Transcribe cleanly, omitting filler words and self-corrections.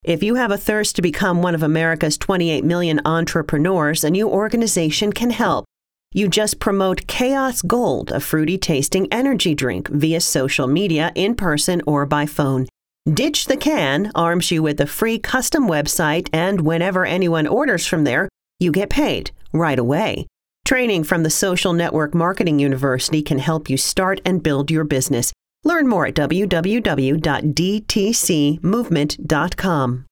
If you have a thirst to become one of America's 28 million entrepreneurs, a new organization can help. You just promote Chaos Gold, a fruity tasting energy drink, via social media, in person, or by phone. Ditch the Can arms you with a free custom website, and whenever anyone orders from there, you get paid right away. Training from the Social Network Marketing University can help you start and build your business. Learn more at www.dtcmovement.com.